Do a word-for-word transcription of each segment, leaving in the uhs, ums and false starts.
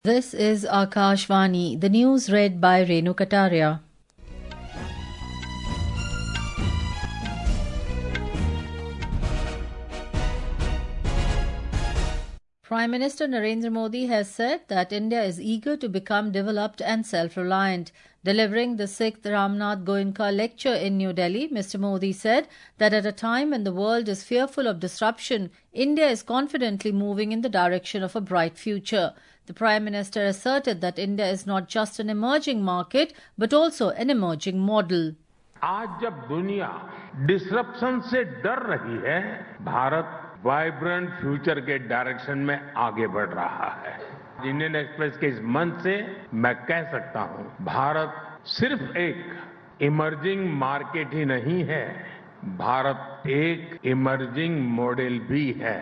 This is Akashvani, the news read by Renu Kataria. Prime Minister Narendra Modi has said that India is eager to become developed and self-reliant. Delivering the sixth Ramnath Goenka lecture in New Delhi, Mister Modi said that at a time when the world is fearful of disruption, India is confidently moving in the direction of a bright future. The Prime Minister asserted that India is not just an emerging market, but also an emerging model. आज जब दुनिया disruption से डर रही है, Bharat vibrant future के direction में आगे बढ़ रहा है। इंडियन एक्सप्रेस के इस मंच से मैं कह सकता हूं, भारत सिर्फ एक इमर्जिंग मार्केट ही नहीं है, भारत एक इमर्जिंग मॉडल भी है।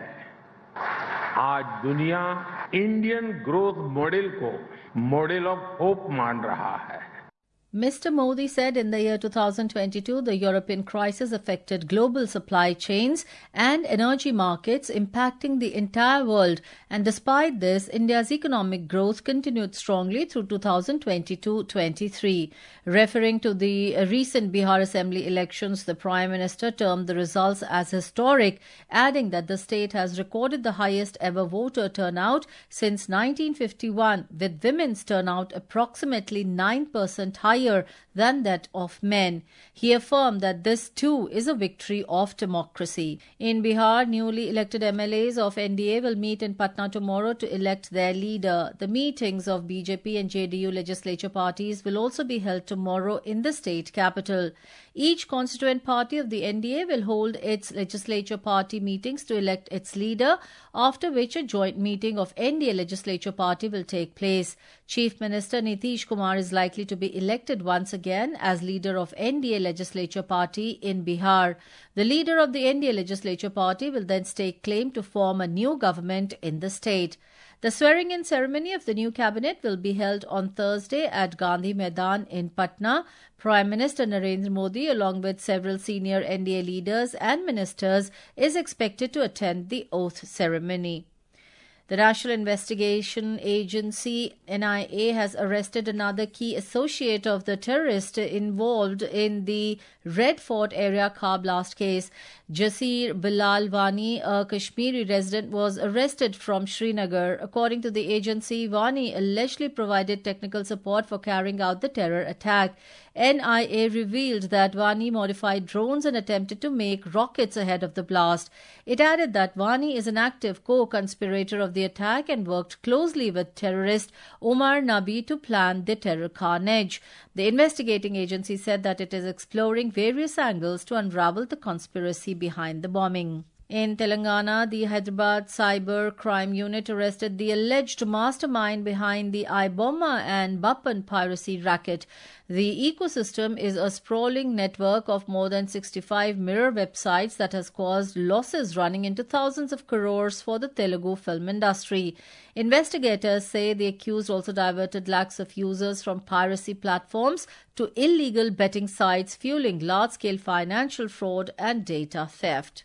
आज दुनिया इंडियन ग्रोथ मॉडल को मॉडल ऑफ होप मान रहा है। Mister Modi said in the year two thousand twenty-two, the European crisis affected global supply chains and energy markets, impacting the entire world. And despite this, India's economic growth continued strongly through two thousand twenty-two twenty-three. Referring to the recent Bihar Assembly elections, the Prime Minister termed the results as historic, adding that the state has recorded the highest ever voter turnout since nineteen fifty-one, with women's turnout approximately nine percent higher than that of men. He affirmed that this too is a victory of democracy. In Bihar, newly elected M L As of N D A will meet in Patna tomorrow to elect their leader. The meetings of B J P and J D U legislature parties will also be held tomorrow in the state capital. Each constituent party of the N D A will hold its legislature party meetings to elect its leader, after which a joint meeting of N D A legislature party will take place. Chief Minister Nitish Kumar is likely to be elected once again as leader of N D A legislature party in Bihar. The leader of the N D A legislature party will then stake claim to form a new government in the state. The swearing-in ceremony of the new cabinet will be held on Thursday at Gandhi Maidan in Patna. Prime Minister Narendra Modi, along with several senior N D A leaders and ministers, is expected to attend the oath ceremony. The National Investigation Agency, N I A, has arrested another key associate of the terrorist involved in the Red Fort area car blast case. Jasir Bilal Wani, a Kashmiri resident, was arrested from Srinagar. According to the agency, Wani allegedly provided technical support for carrying out the terror attack. N I A revealed that Wani modified drones and attempted to make rockets ahead of the blast. It added that Wani is an active co-conspirator of the attack and worked closely with terrorist Omar Nabi to plan the terror carnage. The investigating agency said that it is exploring various angles to unravel the conspiracy behind the bombing. In Telangana, the Hyderabad Cyber Crime Unit arrested the alleged mastermind behind the iBomma and Bappan piracy racket. The ecosystem is a sprawling network of more than sixty-five mirror websites that has caused losses running into thousands of crores for the Telugu film industry. Investigators say the accused also diverted lakhs of users from piracy platforms to illegal betting sites, fueling large-scale financial fraud and data theft.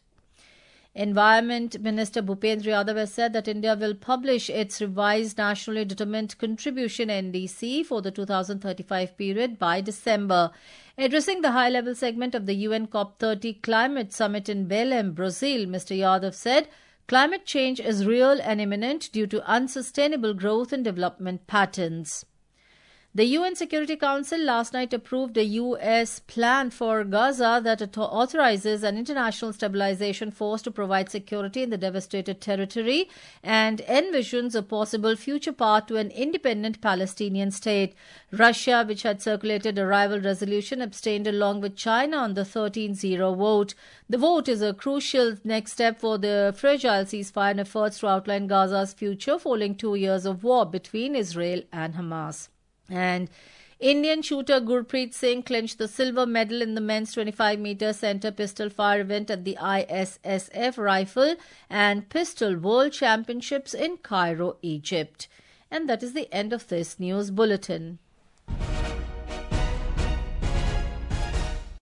Environment Minister Bhupendra Yadav has said that India will publish its revised Nationally Determined Contribution N D C for the two thousand thirty-five period by December. Addressing the high-level segment of the U N COP thirty Climate Summit in Belém, Brazil, Mister Yadav said, "Climate change is real and imminent due to unsustainable growth and development patterns." The U N Security Council last night approved a U S plan for Gaza that authorizes an international stabilization force to provide security in the devastated territory and envisions a possible future path to an independent Palestinian state. Russia, which had circulated a rival resolution, abstained along with China on the thirteen zero vote. The vote is a crucial next step for the fragile ceasefire efforts to outline Gaza's future following two years of war between Israel and Hamas. And Indian shooter Gurpreet Singh clinched the silver medal in the men's twenty-five meter center pistol fire event at the I S S F Rifle and Pistol World Championships in Cairo, Egypt. And that is the end of this news bulletin.